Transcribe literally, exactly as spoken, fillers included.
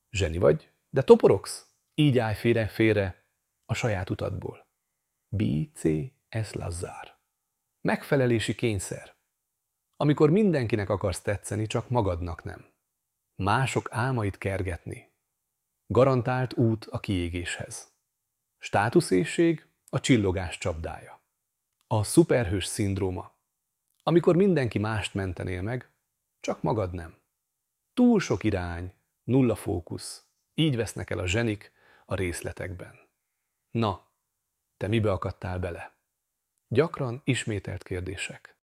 Zseni vagy, de toporogsz? Így állj félre-félre a saját utadból. B C S Lazzár. Megfelelési kényszer. Amikor mindenkinek akarsz tetszeni, csak magadnak nem. Mások álmait kergetni. Garantált út a kiégéshez. Státuszéhség a csillogás csapdája. A szuperhős szindróma. Amikor mindenki mást mentenél meg, csak magad nem. Túl sok irány, nulla fókusz. Így vesznek el a zsenik a részletekben. Na, te mibe akadtál bele? Gyakran ismételt kérdések.